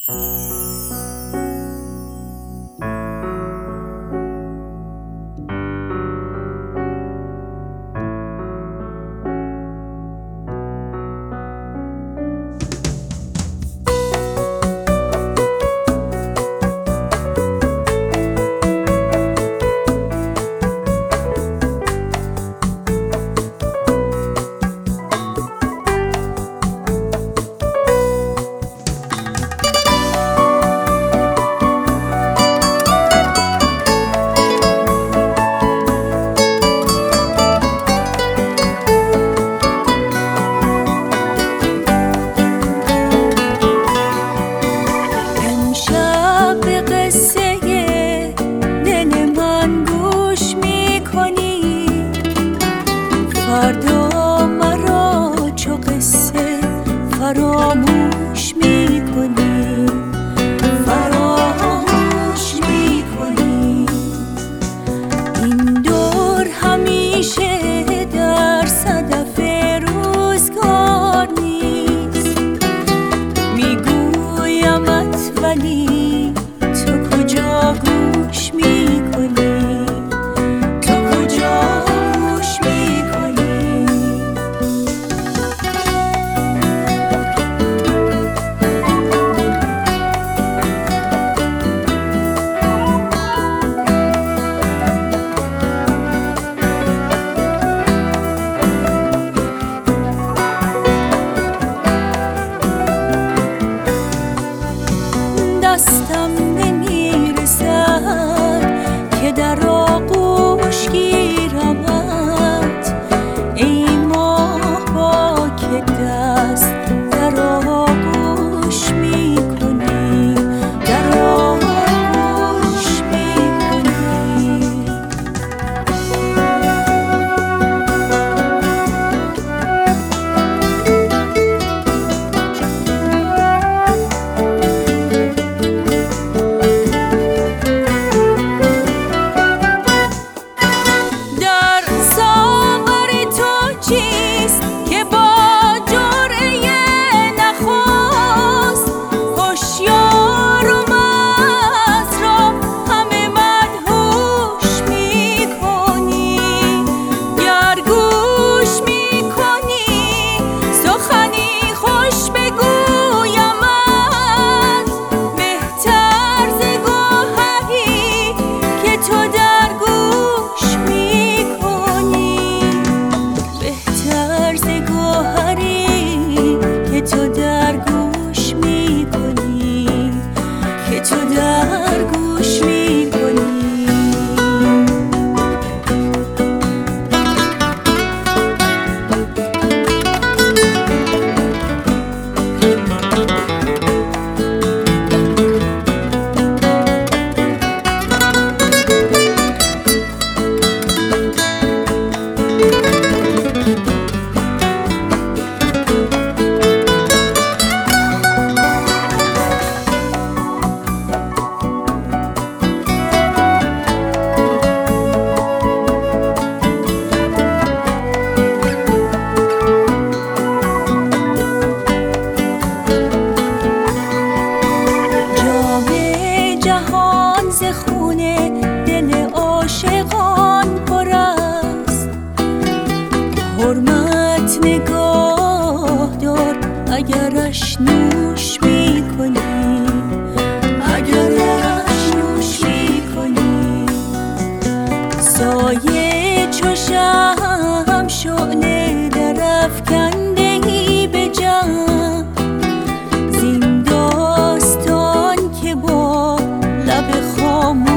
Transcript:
فردا مرا چو قصه فراموش می‌کنی، فراموش می‌کنی. این دور همیشه در صدف روزگار نیست، میگویمت ولی تو کجا گوش می‌کنی؟ دستم نمیرسد که در آغوش گیرمت، ای ماه با که دست در آغوش میکنی، در آغوش میکنی. تو در گوش میکنی، که تو در گوش میکنی. خونه دل عاشقان پر است، حرمت نگاه دار اگرش نوش میکنی، اگرش نوش میکنی. سایه چو شمع شعله در افکنده‌ای به جمع، زین داستان که با لب خاموش